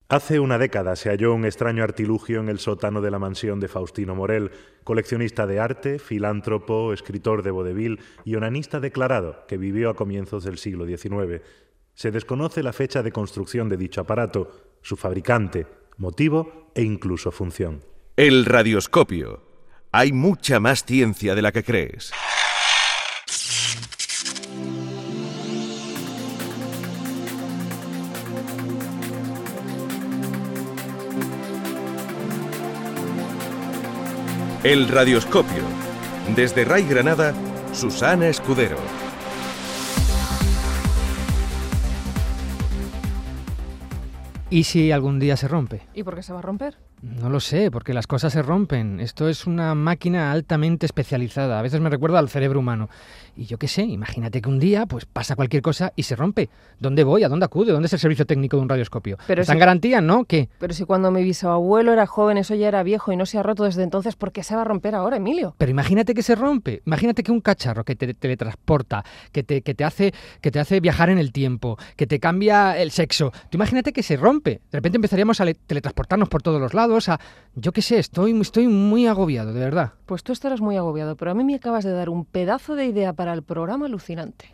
Hace una década se halló un extraño artilugio en el sótano de la mansión de Faustino Morel, coleccionista de arte, filántropo, escritor de vodevil y onanista declarado que vivió a comienzos del siglo XIX. Se desconoce la fecha de construcción de dicho aparato, su fabricante, motivo e incluso función. El radioscopio. Hay mucha más ciencia de la que crees. El radioscopio. Desde RAI Granada, Susana Escudero. ¿Y si algún día se rompe? ¿Y por qué se va a romper? No lo sé, porque las cosas se rompen. Esto es una máquina altamente especializada. A veces me recuerda al cerebro humano. Y yo qué sé, imagínate que un día pues pasa cualquier cosa y se rompe. ¿Dónde voy? ¿A dónde acudo? ¿Dónde es el servicio técnico de un radioscopio? ¿Está en garantía? ¿No? ¿Qué? Pero si cuando mi bisabuelo era joven eso ya era viejo y no se ha roto desde entonces, ¿por qué se va a romper ahora, Emilio? Pero imagínate que se rompe. Imagínate que un cacharro que te teletransporta, que te hace viajar en el tiempo, que te cambia el sexo. Tú imagínate que se rompe. De repente empezaríamos a teletransportarnos por todos los lados. Yo qué sé, estoy muy agobiado, de verdad. Pues tú estarás muy agobiado, pero a mí me acabas de dar un pedazo de idea para el programa alucinante.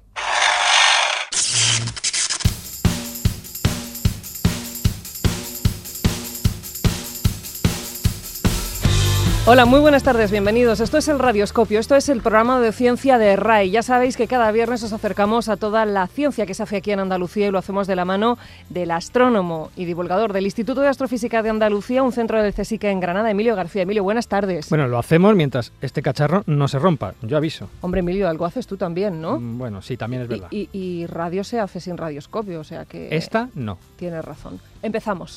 Hola, muy buenas tardes, bienvenidos. Esto es el Radioscopio, esto es el programa de ciencia de RAI. Ya sabéis que cada viernes os acercamos a toda la ciencia que se hace aquí en Andalucía y lo hacemos de la mano del astrónomo y divulgador del Instituto de Astrofísica de Andalucía, un centro del CSIC en Granada, Emilio García. Emilio, buenas tardes. Bueno, lo hacemos mientras este cacharro no se rompa, yo aviso. Hombre, Emilio, algo haces tú también, ¿no? Bueno, sí, también es verdad. Y radio se hace sin radioscopio, o sea que... Esta no. Tienes razón. Empezamos.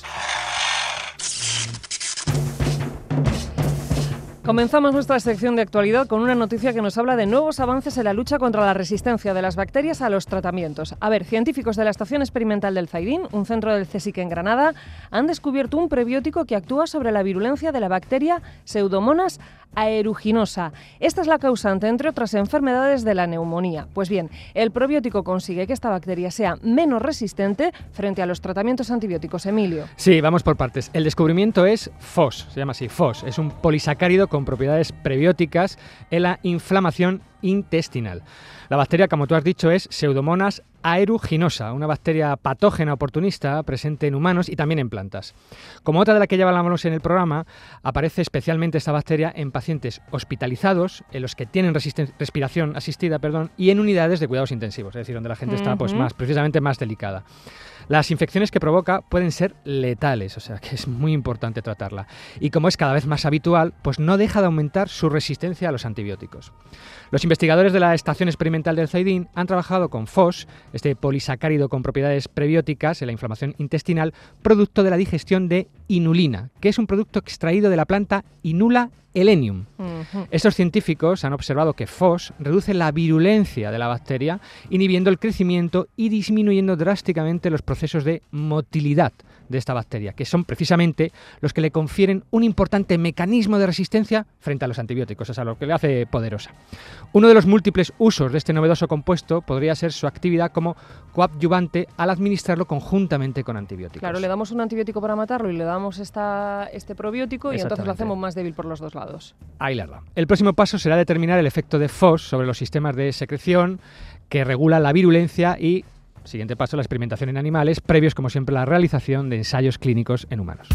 Comenzamos nuestra sección de actualidad con una noticia que nos habla de nuevos avances en la lucha contra la resistencia de las bacterias a los tratamientos. A ver, científicos de la Estación Experimental del Zaidín, un centro del CSIC en Granada, han descubierto un prebiótico que actúa sobre la virulencia de la bacteria Pseudomonas aeruginosa. Esta es la causante, entre otras enfermedades, de la neumonía. Pues bien, el probiótico consigue que esta bacteria sea menos resistente frente a los tratamientos antibióticos. Emilio. Sí, vamos por partes. El descubrimiento es FOS, se llama así, FOS. Es un polisacárido con propiedades prebióticas en la inflamación intestinal. La bacteria, como tú has dicho, es Pseudomonas aeruginosa, una bacteria patógena oportunista presente en humanos y también en plantas. Como otra de la que ya hablamos en el programa, aparece especialmente esta bacteria en pacientes hospitalizados, en los que tienen respiración asistida, y en unidades de cuidados intensivos, es decir, donde la gente está precisamente más delicada. Las infecciones que provoca pueden ser letales, o sea que es muy importante tratarla. Y como es cada vez más habitual, pues no deja de aumentar su resistencia a los antibióticos. Los investigadores de la Estación Experimental del Zaidín han trabajado con FOS, este polisacárido con propiedades prebióticas en la inflamación intestinal, producto de la digestión de inulina, que es un producto extraído de la planta Inula helenium. Estos científicos han observado que FOS reduce la virulencia de la bacteria, inhibiendo el crecimiento y disminuyendo drásticamente los procesos de motilidad de esta bacteria, que son precisamente los que le confieren un importante mecanismo de resistencia frente a los antibióticos, o sea, lo que le hace poderosa. Uno de los múltiples usos de este novedoso compuesto podría ser su actividad como coadyuvante al administrarlo conjuntamente con antibióticos. Claro, le damos un antibiótico para matarlo y le damos este probiótico y entonces lo hacemos más débil por los dos lados. Ahí la da. El próximo paso será determinar el efecto de FOS sobre los sistemas de secreción que regulan la virulencia y, siguiente paso, la experimentación en animales, previos, como siempre, la realización de ensayos clínicos en humanos.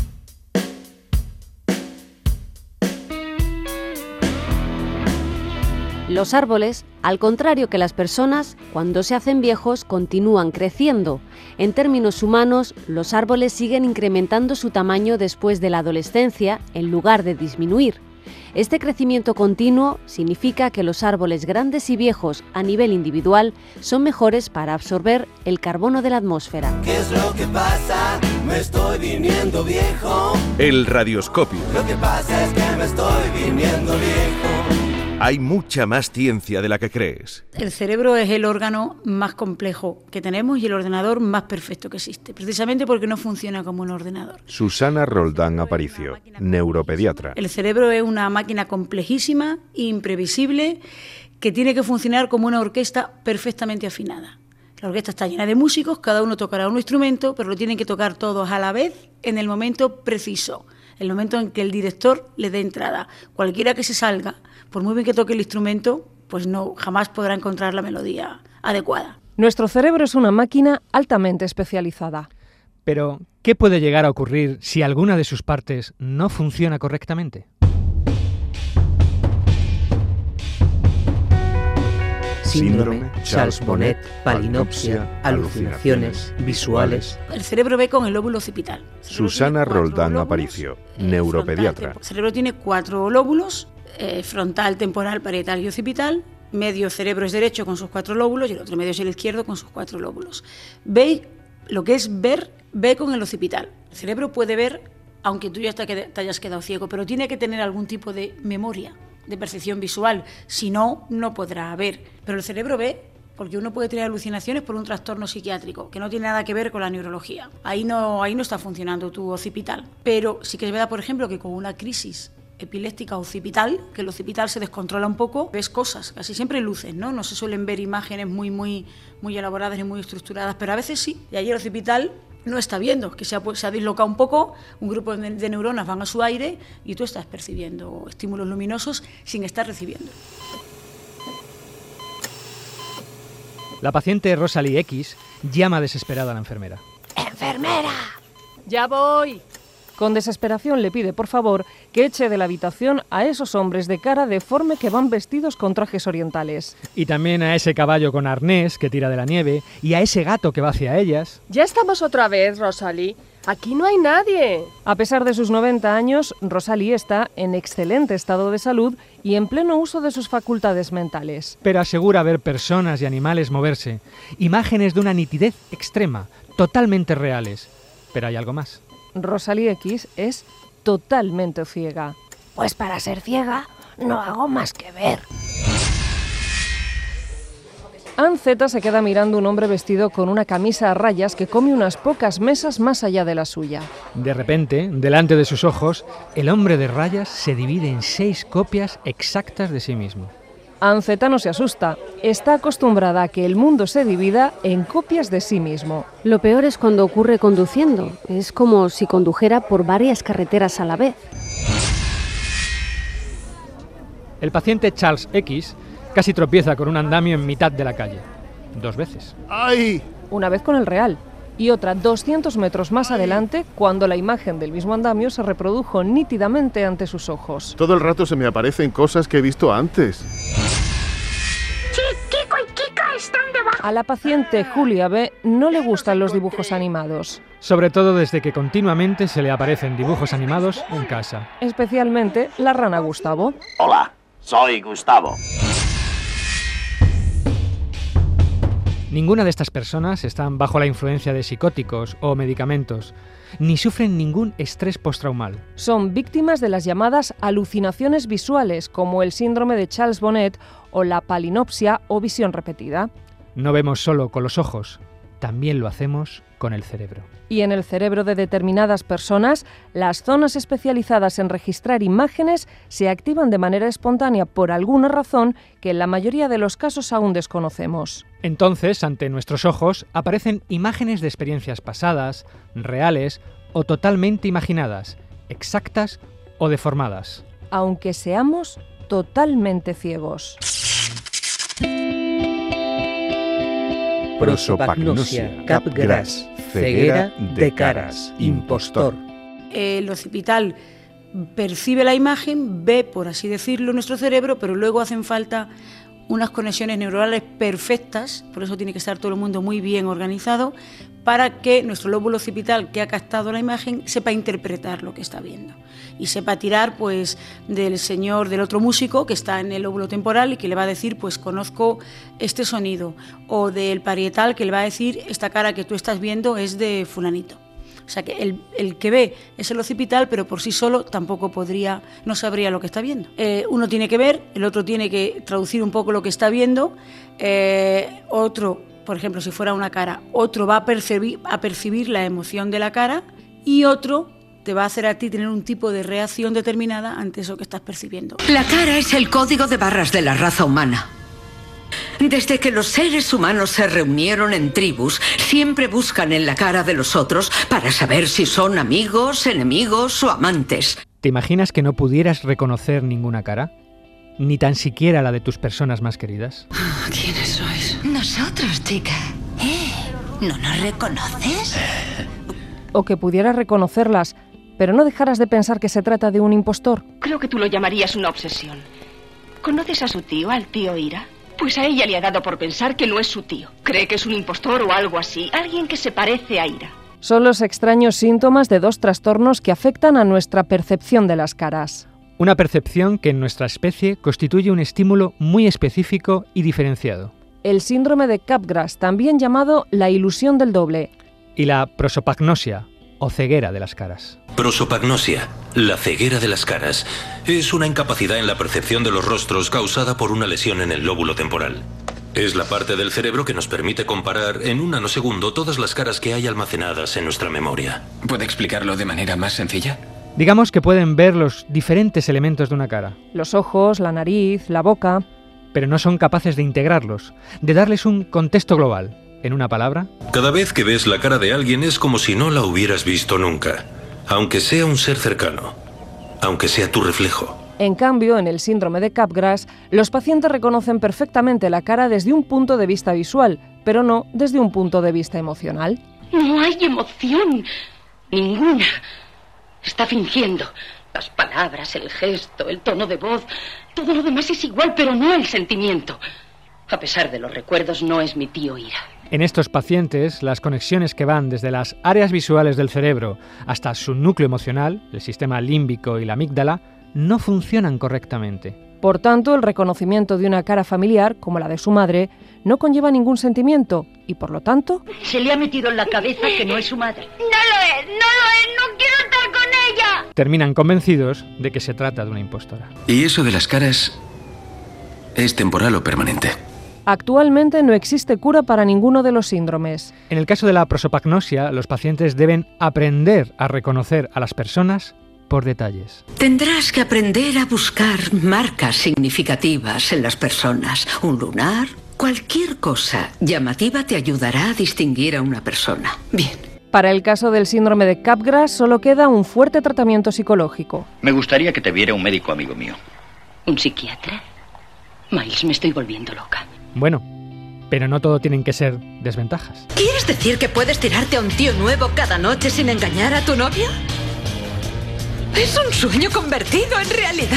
Los árboles, al contrario que las personas, cuando se hacen viejos, continúan creciendo. En términos humanos, los árboles siguen incrementando su tamaño después de la adolescencia, en lugar de disminuir. Este crecimiento continuo significa que los árboles grandes y viejos a nivel individual son mejores para absorber el carbono de la atmósfera. ¿Qué es lo que pasa? Me estoy viniendo viejo. El radioscopio. Lo que pasa es que me estoy viniendo viejo. Hay mucha más ciencia de la que crees. El cerebro es el órgano más complejo que tenemos y el ordenador más perfecto que existe, precisamente porque no funciona como un ordenador. Susana Roldán Aparicio, neuropediatra. El cerebro es una máquina complejísima, imprevisible, que tiene que funcionar como una orquesta perfectamente afinada. La orquesta está llena de músicos, cada uno tocará un instrumento, pero lo tienen que tocar todos a la vez en el momento preciso, el momento en que el director le dé entrada. Cualquiera que se salga, por muy bien que toque el instrumento, pues no, jamás podrá encontrar la melodía adecuada. Nuestro cerebro es una máquina altamente especializada. Pero, ¿qué puede llegar a ocurrir si alguna de sus partes no funciona correctamente? Síndrome, Charles Bonnet, palinopsia, alucinaciones visuales. El cerebro ve con el lóbulo occipital. Susana Roldán Aparicio, neuropediatra. El cerebro tiene 4 lóbulos, frontal, temporal, parietal y occipital. Medio cerebro es derecho con sus 4 lóbulos y el otro medio es el izquierdo con sus 4 lóbulos. Ve lo que es ver, ve con el occipital. El cerebro puede ver, aunque tú ya te hayas quedado ciego, pero tiene que tener algún tipo de memoria, de percepción visual, si no, no podrá ver. Pero el cerebro ve, porque uno puede tener alucinaciones por un trastorno psiquiátrico, que no tiene nada que ver con la neurología. Ahí no está funcionando tu occipital. Pero sí que es verdad, por ejemplo, que con una crisis epiléptica occipital, que el occipital se descontrola un poco, ves cosas, casi siempre luces, ¿no? No se suelen ver imágenes muy elaboradas y muy estructuradas, pero a veces sí. Y ahí el occipital no está viendo, que se ha dislocado un poco, un grupo de neuronas van a su aire y tú estás percibiendo estímulos luminosos sin estar recibiendo. La paciente Rosalie X llama desesperada a la enfermera. ¡Enfermera! ¡Ya voy! Con desesperación le pide, por favor, que eche de la habitación a esos hombres de cara deforme que van vestidos con trajes orientales. Y también a ese caballo con arnés que tira de la nieve y a ese gato que va hacia ellas. Ya estamos otra vez, Rosalie. Aquí no hay nadie. A pesar de sus 90 años, Rosalie está en excelente estado de salud y en pleno uso de sus facultades mentales. Pero asegura ver personas y animales moverse. Imágenes de una nitidez extrema, totalmente reales. Pero hay algo más. Rosalie X es totalmente ciega. Pues para ser ciega no hago más que ver. Ann Z se queda mirando un hombre vestido con una camisa a rayas que come unas pocas mesas más allá de la suya. De repente, delante de sus ojos, el hombre de rayas se divide en 6 copias exactas de sí mismo. Ann Z no se asusta, está acostumbrada a que el mundo se divida en copias de sí mismo. Lo peor es cuando ocurre conduciendo, es como si condujera por varias carreteras a la vez. El paciente Charles X casi tropieza con un andamio en mitad de la calle, 2 veces. ¡Ay! Una vez con el real y otra 200 metros más adelante cuando la imagen del mismo andamio se reprodujo nítidamente ante sus ojos. Todo el rato se me aparecen cosas que he visto antes. Kiko y Kika están debajo. A la paciente Julia B. no le gustan los dibujos animados. Sobre todo desde que continuamente se le aparecen dibujos animados en casa. Especialmente la rana Gustavo. Hola, soy Gustavo. Ninguna de estas personas están bajo la influencia de psicóticos o medicamentos, ni sufren ningún estrés postraumal. Son víctimas de las llamadas alucinaciones visuales, como el síndrome de Charles Bonnet o la palinopsia o visión repetida. No vemos solo con los ojos, también lo hacemos con el cerebro. Y en el cerebro de determinadas personas, las zonas especializadas en registrar imágenes se activan de manera espontánea por alguna razón que en la mayoría de los casos aún desconocemos. Entonces, ante nuestros ojos, aparecen imágenes de experiencias pasadas, reales o totalmente imaginadas, exactas o deformadas. Aunque seamos totalmente ciegos. Prosopagnosia, capgras, ceguera de caras, impostor. El occipital percibe la imagen, ve, por así decirlo, nuestro cerebro, pero luego hacen falta unas conexiones neuronales perfectas, por eso tiene que estar todo el mundo muy bien organizado, para que nuestro lóbulo occipital que ha captado la imagen sepa interpretar lo que está viendo y sepa tirar pues del otro músico que está en el lóbulo temporal y que le va a decir pues conozco este sonido, o del parietal que le va a decir esta cara que tú estás viendo es de fulanito. O sea que el que ve es el occipital, pero por sí solo tampoco no sabría lo que está viendo. Uno tiene que ver, el otro tiene que traducir un poco lo que está viendo, otro, por ejemplo, si fuera una cara, otro va a percibir la emoción de la cara y otro te va a hacer a ti tener un tipo de reacción determinada ante eso que estás percibiendo. La cara es el código de barras de la raza humana. Desde que los seres humanos se reunieron en tribus, siempre buscan en la cara de los otros para saber si son amigos, enemigos o amantes. ¿Te imaginas que no pudieras reconocer ninguna cara? Ni tan siquiera la de tus personas más queridas. ¿Quiénes sois? Nosotros, chica. ¿No nos reconoces? O que pudieras reconocerlas, pero no dejaras de pensar que se trata de un impostor. Creo que tú lo llamarías una obsesión. ¿Conoces a su tío, al tío Ira? Pues a ella le ha dado por pensar que no es su tío. Cree que es un impostor o algo así, alguien que se parece a Ira. Son los extraños síntomas de dos trastornos que afectan a nuestra percepción de las caras. Una percepción que en nuestra especie constituye un estímulo muy específico y diferenciado. El síndrome de Capgras, también llamado la ilusión del doble. Y la prosopagnosia, o ceguera de las caras. Prosopagnosia, la ceguera de las caras, es una incapacidad en la percepción de los rostros causada por una lesión en el lóbulo temporal. Es la parte del cerebro que nos permite comparar en un nanosegundo todas las caras que hay almacenadas en nuestra memoria. ¿Puede explicarlo de manera más sencilla? Digamos que pueden ver los diferentes elementos de una cara. Los ojos, la nariz, la boca. Pero no son capaces de integrarlos, de darles un contexto global. En una palabra. Cada vez que ves la cara de alguien es como si no la hubieras visto nunca. Aunque sea un ser cercano. Aunque sea tu reflejo. En cambio, en el síndrome de Capgras, los pacientes reconocen perfectamente la cara desde un punto de vista visual, pero no desde un punto de vista emocional. No hay emoción. Ninguna. Está fingiendo. Las palabras, el gesto, el tono de voz, todo lo demás es igual, pero no el sentimiento. A pesar de los recuerdos, no es mi tío Ira. En estos pacientes, las conexiones que van desde las áreas visuales del cerebro hasta su núcleo emocional, el sistema límbico y la amígdala, no funcionan correctamente. Por tanto, el reconocimiento de una cara familiar, como la de su madre, no conlleva ningún sentimiento y, por lo tanto... Se le ha metido en la cabeza que no es su madre. ¡No lo es! ¡No quiero estar con ella! Terminan convencidos de que se trata de una impostora. ¿Y eso de las caras es temporal o permanente? Actualmente no existe cura para ninguno de los síndromes. En el caso de la prosopagnosia, los pacientes deben aprender a reconocer a las personas por detalles. Tendrás que aprender a buscar marcas significativas en las personas. Un lunar, cualquier cosa llamativa te ayudará a distinguir a una persona. Bien. Para el caso del síndrome de Capgras solo queda un fuerte tratamiento psicológico. Me gustaría que te viera un médico amigo mío. ¿Un psiquiatra? Miles, me estoy volviendo loca. Bueno, pero no todo tienen que ser desventajas. ¿Quieres decir que puedes tirarte a un tío nuevo cada noche sin engañar a tu novio? Es un sueño convertido en realidad.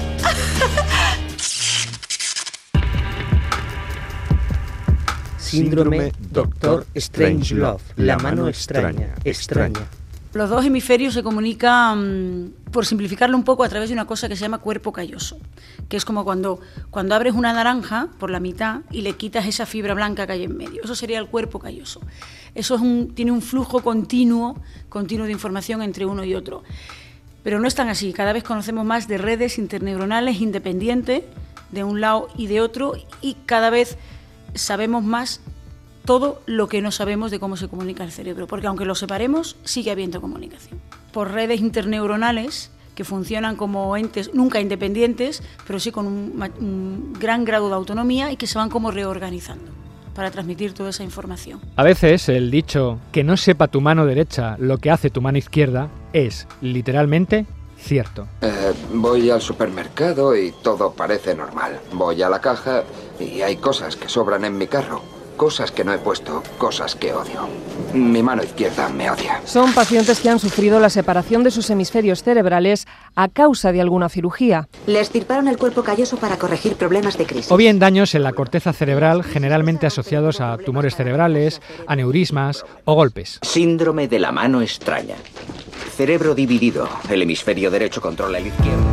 Síndrome Dr. Strangelove, la mano extraña. Los dos hemisferios se comunican, por simplificarlo un poco, a través de una cosa que se llama cuerpo calloso, que es como cuando abres una naranja por la mitad y le quitas esa fibra blanca que hay en medio. Eso sería el cuerpo calloso. Eso tiene un flujo continuo de información entre uno y otro. Pero no es tan así. Cada vez conocemos más de redes interneuronales independientes de un lado y de otro, y cada vez sabemos más todo lo que no sabemos de cómo se comunica el cerebro, porque aunque lo separemos, sigue habiendo comunicación. Por redes interneuronales que funcionan como entes nunca independientes, pero sí con un gran grado de autonomía y que se van como reorganizando para transmitir toda esa información. A veces el dicho que no sepa tu mano derecha lo que hace tu mano izquierda es, literalmente, cierto. Voy al supermercado y todo parece normal. Voy a la caja y hay cosas que sobran en mi carro. Cosas que no he puesto, cosas que odio. Mi mano izquierda me odia. Son pacientes que han sufrido la separación de sus hemisferios cerebrales a causa de alguna cirugía. Le extirparon el cuerpo calloso para corregir problemas de crisis. O bien daños en la corteza cerebral, generalmente asociados a tumores cerebrales, aneurismas o golpes. Síndrome de la mano extraña. Cerebro dividido. El hemisferio derecho controla el izquierdo.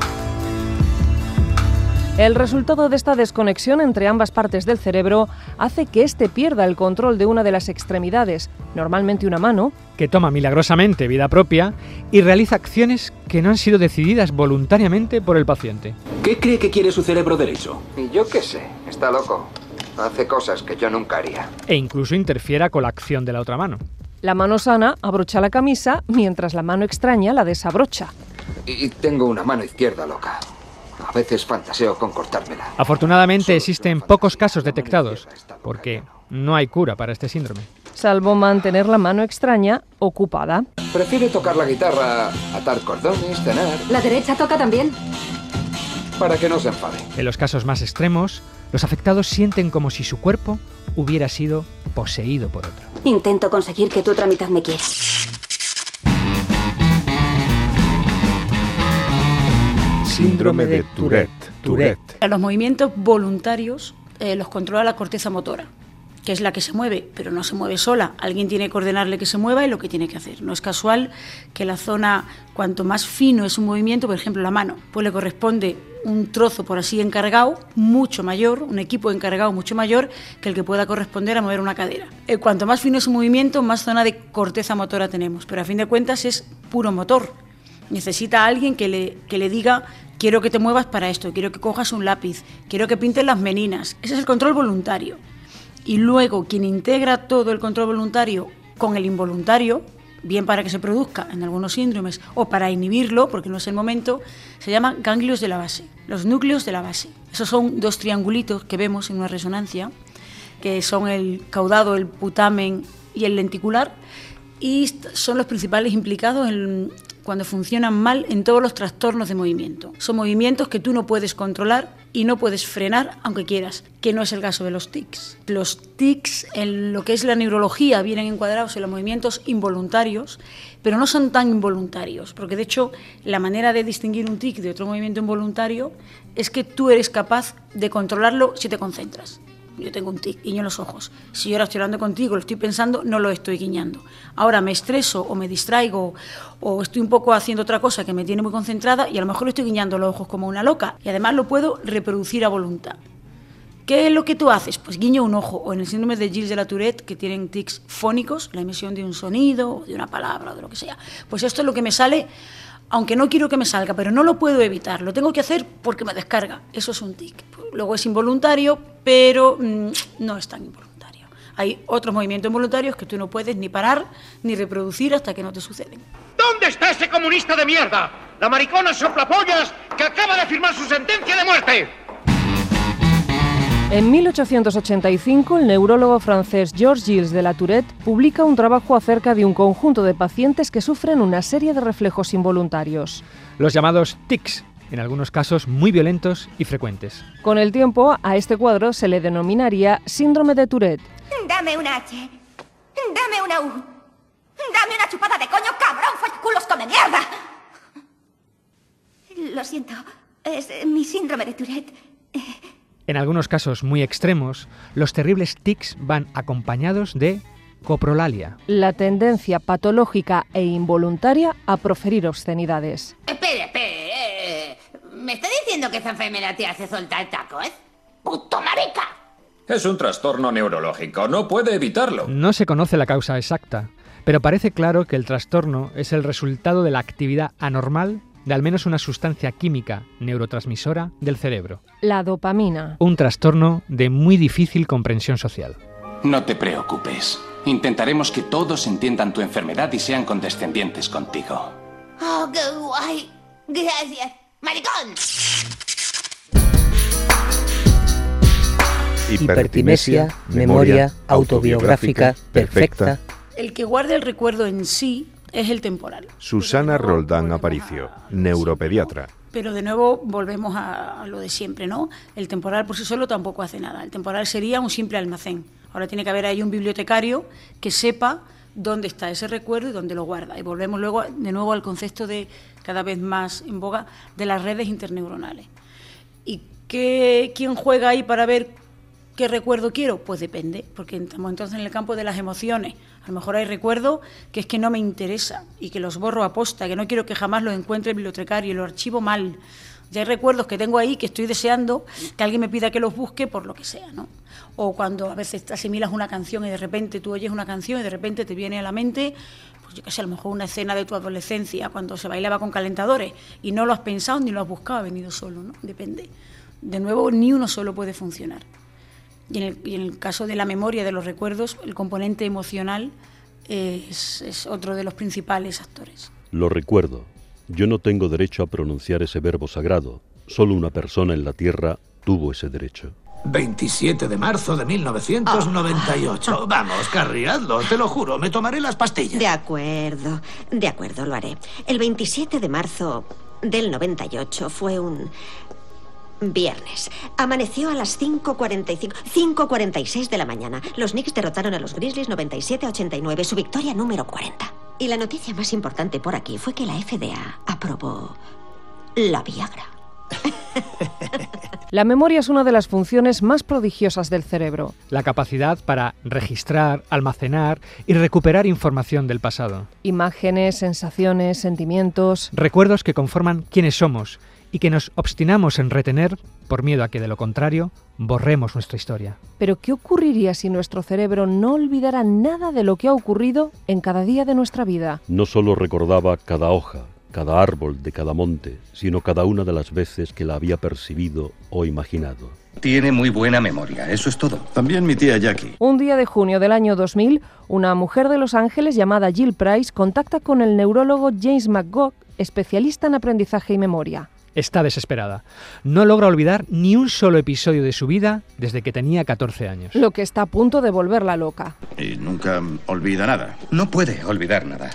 El resultado de esta desconexión entre ambas partes del cerebro hace que éste pierda el control de una de las extremidades, normalmente una mano, que toma milagrosamente vida propia y realiza acciones que no han sido decididas voluntariamente por el paciente. ¿Qué cree que quiere su cerebro derecho? Y yo qué sé, está loco. Hace cosas que yo nunca haría. E incluso interfiera con la acción de la otra mano. La mano sana abrocha la camisa, mientras la mano extraña la desabrocha. Y tengo una mano izquierda loca. A veces fantaseo con cortármela. Afortunadamente existen pocos casos detectados, porque no hay cura para este síndrome. Salvo mantener la mano extraña ocupada. Prefiere tocar la guitarra, atar cordones, cenar... ¿La derecha toca también? Para que no se enfade. En los casos más extremos, los afectados sienten como si su cuerpo hubiera sido poseído por otro. Intento conseguir que tu otra mitad me quiera. Síndrome de Tourette. Los movimientos voluntarios los controla la corteza motora, que es la que se mueve, pero no se mueve sola. Alguien tiene que ordenarle que se mueva y lo que tiene que hacer. No es casual que la zona, cuanto más fino es un movimiento, por ejemplo la mano, pues le corresponde un trozo por así encargado mucho mayor, un equipo encargado mucho mayor que el que pueda corresponder a mover una cadera. Cuanto más fino es un movimiento, más zona de corteza motora tenemos, pero a fin de cuentas es puro motor. Necesita a alguien que le diga: quiero que te muevas para esto, quiero que cojas un lápiz, quiero que pintes las meninas. Ese es el control voluntario. Y luego quien integra todo el control voluntario con el involuntario, bien para que se produzca en algunos síndromes o para inhibirlo, porque no es el momento, se llaman ganglios de la base, los núcleos de la base. Esos son dos triangulitos que vemos en una resonancia, que son el caudado, el putamen y el lenticular, y son los principales implicados cuando funcionan mal en todos los trastornos de movimiento. Son movimientos que tú no puedes controlar y no puedes frenar aunque quieras, que no es el caso de los tics. Los tics, en lo que es la neurología, vienen encuadrados en los movimientos involuntarios, pero no son tan involuntarios, porque de hecho la manera de distinguir un tic de otro movimiento involuntario es que tú eres capaz de controlarlo si te concentras. Yo tengo un tic, guiño los ojos. Si yo ahora estoy hablando contigo, lo estoy pensando, no lo estoy guiñando. Ahora me estreso o me distraigo o estoy un poco haciendo otra cosa que me tiene muy concentrada y a lo mejor estoy guiñando los ojos como una loca. Y además lo puedo reproducir a voluntad. ¿Qué es lo que tú haces? Pues guiño un ojo. O en el síndrome de Gilles de la Tourette, que tienen tics fónicos, la emisión de un sonido o de una palabra o de lo que sea. Pues esto es lo que me sale, aunque no quiero que me salga, pero no lo puedo evitar. Lo tengo que hacer porque me descarga. Eso es un tic. Luego es involuntario, pero no es tan involuntario. Hay otros movimientos involuntarios que tú no puedes ni parar ni reproducir hasta que no te suceden. ¿Dónde está ese comunista de mierda? La maricona soplapollas que acaba de firmar su sentencia de muerte. En 1885, el neurólogo francés Georges Gilles de la Tourette publica un trabajo acerca de un conjunto de pacientes que sufren una serie de reflejos involuntarios. Los llamados tics, en algunos casos muy violentos y frecuentes. Con el tiempo, a este cuadro se le denominaría síndrome de Tourette. Dame una H. Dame una U. Dame una chupada de coño, cabrón, culos come mierda. Lo siento, es mi síndrome de Tourette. En algunos casos muy extremos, los terribles tics van acompañados de coprolalia. La tendencia patológica e involuntaria a proferir obscenidades. Espere. ¿Me está diciendo que esa enfermedad te hace soltar tacos? ¡Puto marica! Es un trastorno neurológico, no puede evitarlo. No se conoce la causa exacta, pero parece claro que el trastorno es el resultado de la actividad anormal de al menos una sustancia química neurotransmisora del cerebro. La dopamina. Un trastorno de muy difícil comprensión social. No te preocupes. Intentaremos que todos entiendan tu enfermedad y sean condescendientes contigo. ¡Oh, qué guay! Gracias, maricón. Hipertimesia, memoria autobiográfica perfecta. El que guarda el recuerdo en sí es el temporal. Susana Roldán Aparicio, neuropediatra. Pero de nuevo volvemos a lo de siempre, ¿no? El temporal por sí solo tampoco hace nada. El temporal sería un simple almacén. Ahora tiene que haber ahí un bibliotecario que sepa dónde está ese recuerdo y dónde lo guarda. Y volvemos luego de nuevo al concepto de, cada vez más en boga, de las redes interneuronales. ¿Y quién juega ahí para ver qué recuerdo quiero? Pues depende, porque estamos entonces en el campo de las emociones. A lo mejor hay recuerdos que es que no me interesa y que los borro a posta, que no quiero que jamás los encuentre el bibliotecario y los archivo mal. Ya hay recuerdos que tengo ahí que estoy deseando que alguien me pida que los busque por lo que sea, ¿no? O cuando a veces asimilas una canción y de repente tú oyes una canción y de repente te viene a la mente, pues yo qué sé, a lo mejor una escena de tu adolescencia cuando se bailaba con calentadores y no lo has pensado ni lo has buscado, ha venido solo, ¿no? Depende. De nuevo, ni uno solo puede funcionar. Y en el caso de la memoria, de los recuerdos, el componente emocional es otro de los principales actores. Lo recuerdo. Yo no tengo derecho a pronunciar ese verbo sagrado. Solo una persona en la Tierra tuvo ese derecho. 27 de marzo de 1998. Vamos, Carrie, hazlo, te lo juro, me tomaré las pastillas. De acuerdo, lo haré. El 27 de marzo del 98 fue un viernes. Amaneció a las 5:46 de la mañana. Los Knicks derrotaron a los Grizzlies 97-89, su victoria número 40. Y la noticia más importante por aquí fue que la FDA aprobó la Viagra. La memoria es una de las funciones más prodigiosas del cerebro. La capacidad para registrar, almacenar y recuperar información del pasado. Imágenes, sensaciones, sentimientos. Recuerdos que conforman quiénes somos y que nos obstinamos en retener por miedo a que, de lo contrario, borremos nuestra historia. Pero ¿qué ocurriría si nuestro cerebro no olvidara nada de lo que ha ocurrido en cada día de nuestra vida? No solo recordaba cada hoja, cada árbol de cada monte, sino cada una de las veces que la había percibido o imaginado. Tiene muy buena memoria, eso es todo. También mi tía Jackie. Un día de junio del año 2000, una mujer de Los Ángeles llamada Jill Price contacta con el neurólogo James McGough, especialista en aprendizaje y memoria. Está desesperada. No logra olvidar ni un solo episodio de su vida desde que tenía 14 años. Lo que está a punto de volverla loca. Y nunca olvida nada. No puede olvidar nada.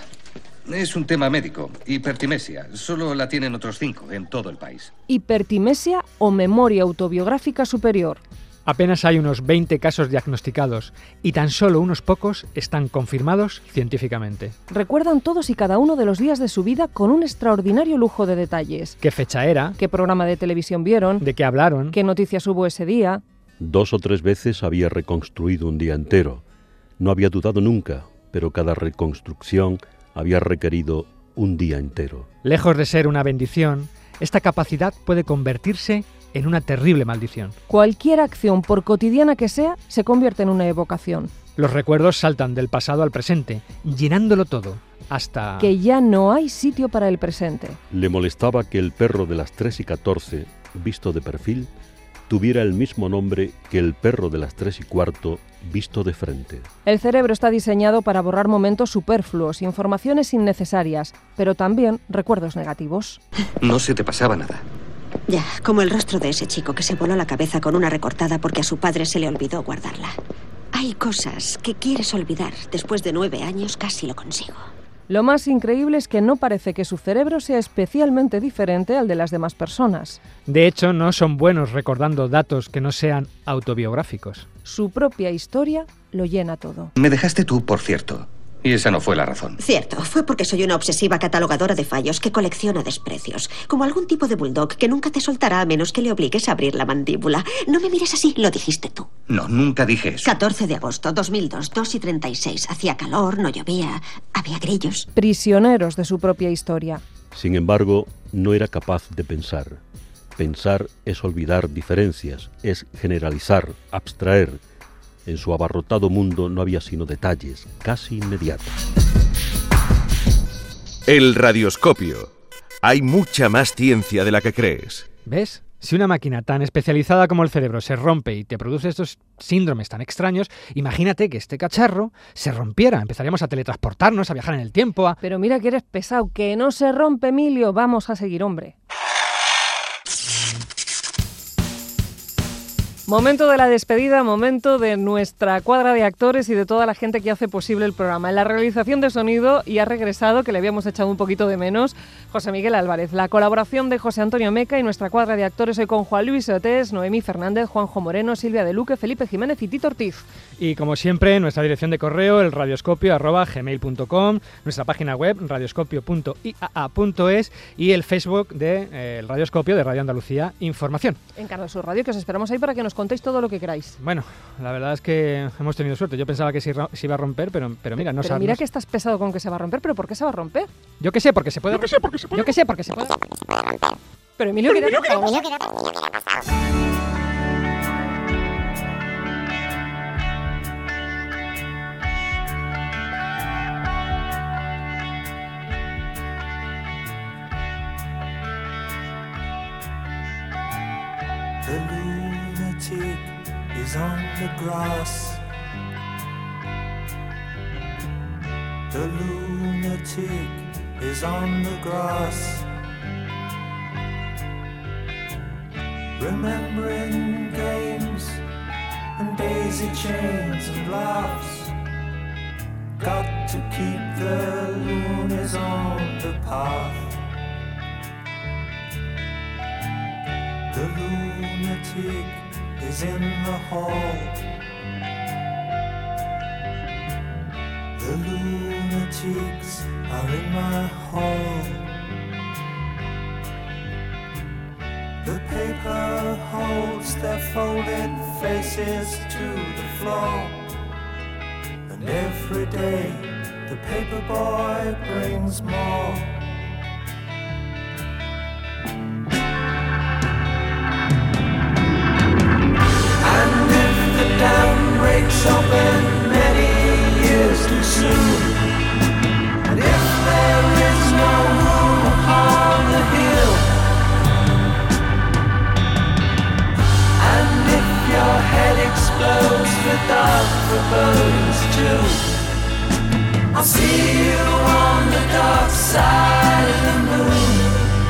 Es un tema médico. Hipertimesia. Solo la tienen otros 5 en todo el país. Hipertimesia o memoria autobiográfica superior. Apenas hay unos 20 casos diagnosticados y tan solo unos pocos están confirmados científicamente. Recuerdan todos y cada uno de los días de su vida con un extraordinario lujo de detalles. ¿Qué fecha era? ¿Qué programa de televisión vieron? ¿De qué hablaron? ¿Qué noticias hubo ese día? 2 o 3 veces había reconstruido un día entero. No había dudado nunca, pero cada reconstrucción había requerido un día entero. Lejos de ser una bendición, esta capacidad puede convertirse en una terrible maldición. Cualquier acción, por cotidiana que sea, se convierte en una evocación. Los recuerdos saltan del pasado al presente, llenándolo todo, hasta que ya no hay sitio para el presente. Le molestaba que el perro de las 3:14, visto de perfil, tuviera el mismo nombre que el perro de las 3:15, visto de frente. El cerebro está diseñado para borrar momentos superfluos, informaciones innecesarias, pero también recuerdos negativos. No se te pasaba nada. Ya, como el rostro de ese chico que se voló la cabeza con una recortada porque a su padre se le olvidó guardarla. Hay cosas que quieres olvidar. Después de 9 años casi lo consigo. Lo más increíble es que no parece que su cerebro sea especialmente diferente al de las demás personas. De hecho, no son buenos recordando datos que no sean autobiográficos. Su propia historia lo llena todo. Me dejaste tú, por cierto. Y esa no fue la razón. Cierto, fue porque soy una obsesiva catalogadora de fallos que colecciona desprecios. Como algún tipo de bulldog que nunca te soltará a menos que le obligues a abrir la mandíbula. No me mires así, lo dijiste tú. No, nunca dije eso. 14 de agosto, 2002, 2:36. Hacía calor, no llovía, había grillos. Prisioneros de su propia historia. Sin embargo, no era capaz de pensar. Pensar es olvidar diferencias, es generalizar, abstraer. En su abarrotado mundo no había sino detalles, casi inmediatos. El radioscopio. Hay mucha más ciencia de la que crees. ¿Ves? Si una máquina tan especializada como el cerebro se rompe y te produce estos síndromes tan extraños, imagínate que este cacharro se rompiera. Empezaríamos a teletransportarnos, a viajar en el tiempo, a... Pero mira que eres pesado, que no se rompe, Emilio. Vamos a seguir, hombre. Momento de la despedida, momento de nuestra cuadra de actores y de toda la gente que hace posible el programa. En la realización de sonido, y ha regresado, que le habíamos echado un poquito de menos, José Miguel Álvarez. La colaboración de José Antonio Meca y nuestra cuadra de actores hoy con Juan Luis Otés, Noemí Fernández, Juanjo Moreno, Silvia de Luque, Felipe Jiménez y Tito Ortiz. Y como siempre, nuestra dirección de correo, elradioscopio@gmail.com, nuestra página web, radioscopio.iaa.es y el Facebook de el Radioscopio de Radio Andalucía Información. En Canal Sur Radio, que os esperamos ahí para que nos contéis todo lo que queráis. Bueno, la verdad es que hemos tenido suerte. Yo pensaba que se iba a romper, pero mira, no sabes. Pero mira que estás pesado con que se va a romper, pero ¿por qué se va a romper? Yo qué sé, porque se puede. Yo qué sé, porque se puede. Pero Emilio, ¿qué te ha pasado? The lunatic is on the grass. The lunatic is on the grass. remembering games and daisy chains and laughs. Got to keep the loonies on the path. The lunatic is in the hall. The lunatics are in my hall. The paper holds their folded faces to the floor. And every day the paper boy brings more. And if the dam breaks open many years too soon, and if there is no room upon the hill, and if your head explodes, the dark forebodings too, I'll see you on the dark side of the moon.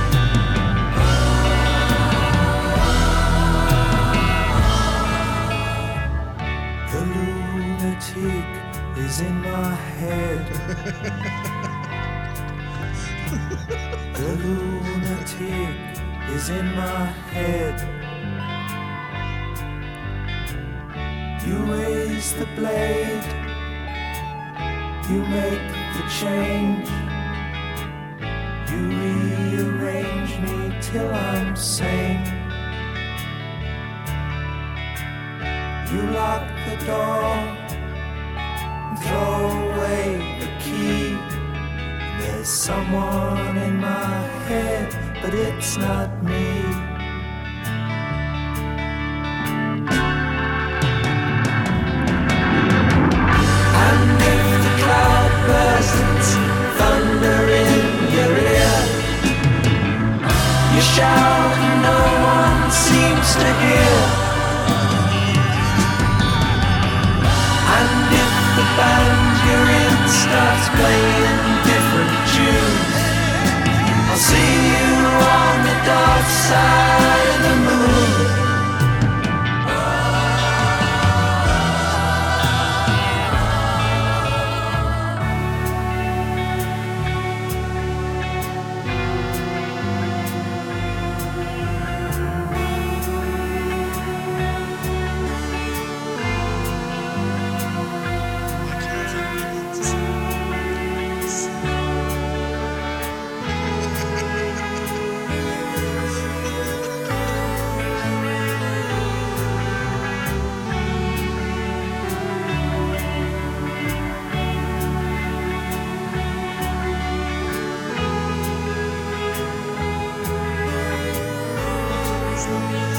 The lunatic is in my head. The lunatic is in my head. You raise the blade, you make the change, you rearrange me till I'm sane. You lock the door and throw away the key. There's someone in my head, but it's not me. Thunder in your ear, you shout and no one seems to hear. And if the band you're in starts playing different tunes, I'll see you on the dark side of the moon. Thank you.